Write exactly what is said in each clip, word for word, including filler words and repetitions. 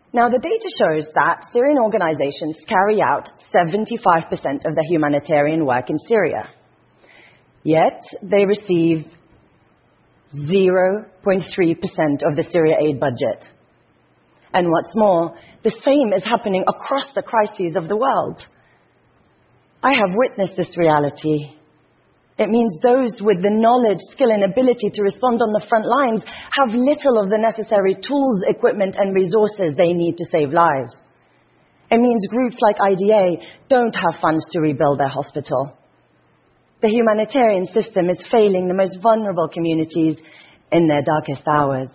Now, the data shows that Syrian organizations carry out seventy-five percent of their humanitarian work in Syria. Yet, they receive zero point three percent of the Syria aid budget. And what's more, the same is happening across the crises of the world. I have witnessed this reality. It means those with the knowledge, skill, and ability to respond on the front lines have little of the necessary tools, equipment, and resources they need to save lives. It means groups like I D A don't have funds to rebuild their hospital. The humanitarian system is failing the most vulnerable communities in their darkest hours.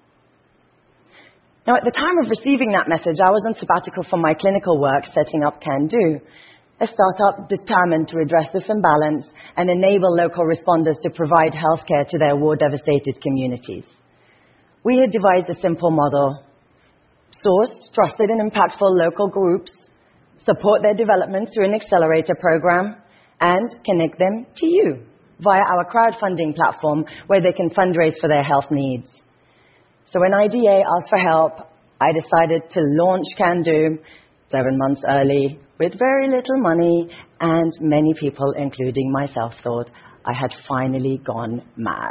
Now, at the time of receiving that message, I was on sabbatical from my clinical work setting up Can Do, a startup determined to address this imbalance and enable local responders to provide healthcare to their war-devastated communities. We had devised a simple model: source trusted and impactful local groups, support their development through an accelerator program, and connect them to you via our crowdfunding platform where they can fundraise for their health needs. So when I D A asked for help, I decided to launch Can Do seven months early with very little money, and many people, including myself, thought I had finally gone mad.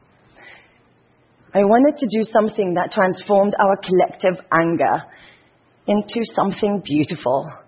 I wanted to do something that transformed our collective anger into something beautiful.